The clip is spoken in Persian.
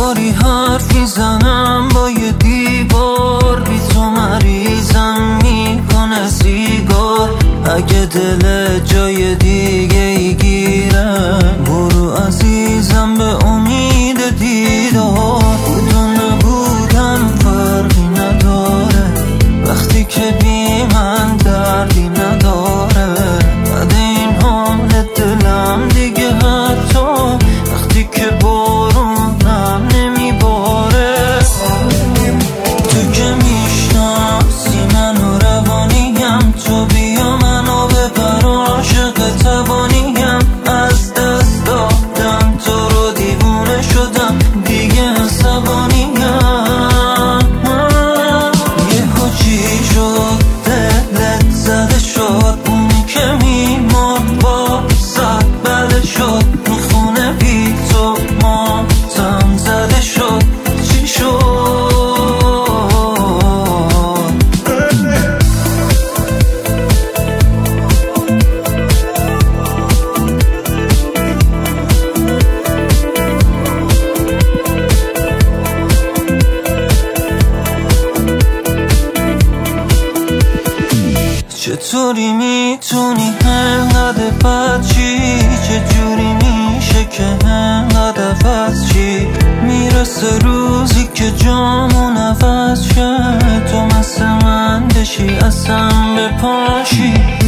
چطوری حرف میزنم با یه دیوار، بی تو مریضم میکنه سیگار. اگه دل جای دیگه ای گیره برو عزیزم به امید دیدار. بود و نبودن فرقی نداره وقتی که بی من دردی نداره. بعد این حال دلم دیگه حتی وقتی که بارونم نمیباره. تو که میشناسی من و روانیم، تو بیا منو ببر عاشق توانیم. از دست دادم تو رو دیوونه شدم دیگه عصبانیم. یهو چی شد دلت زده شد، اونی که میمون با صد بله شد. میخونه بی تو ماتم زده شد، چی شد؟ چطوری میتونی انقدر بد چی؟ چجوری میشه که انقدر عوض چی؟ میرسه روزی که جامون عوض شه، تو مثل من بشی اصلا بپاشی.